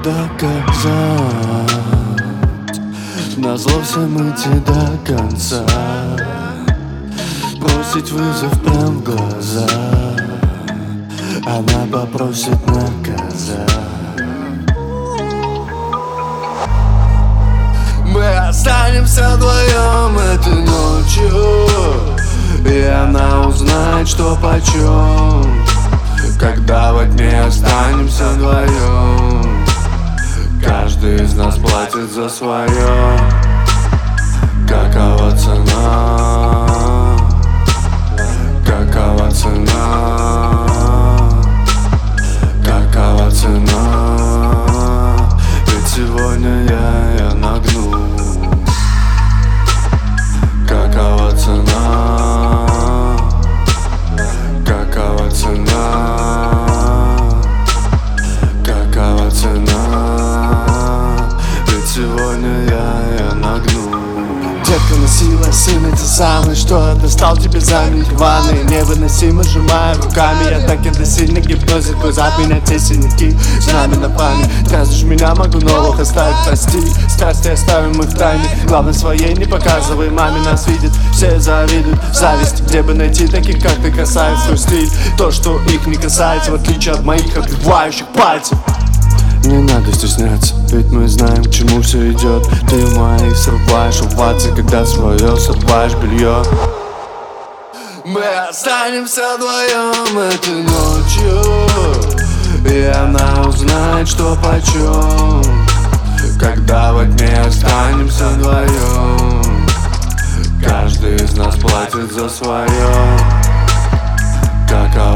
доказать. Назло всем идти до конца, бросить вызов прям в глаза. Она попросит наказать. Мы останемся вдвоем этой ночью, и она узнает, что почем. Когда во тьме останемся вдвоем, каждый из нас платит за свое. Какова цена? Какова цена? Какова цена? Ведь сегодня я нагну. Какова цена? Какова цена? Какова цена? Ведь сегодня я нагну. Детка носила сына, те самые, что достал тебе заменить в ванной. Невыносимо сжимая руками, я так сильно гипнозит глаза, меня те синяки, знамя на память. Дразнишь меня, могу новых оставить, прости. Страсти оставим мы в тайне, главное своей не показывай. Маме нас видят, все завидуют, зависть. Где бы найти таких, как ты, красавиц, твой стиль, то, что их не касается, в отличие от моих отбивающих пальцев. Не надо стесняться, ведь мы знаем, к чему все идет. Ты в моих срываешь овации, когда свое срываешь белье. Мы останемся вдвоем этой ночью, и она узнает, что почем. Когда во тьме останемся вдвоем, каждый из нас платит за свое. Какова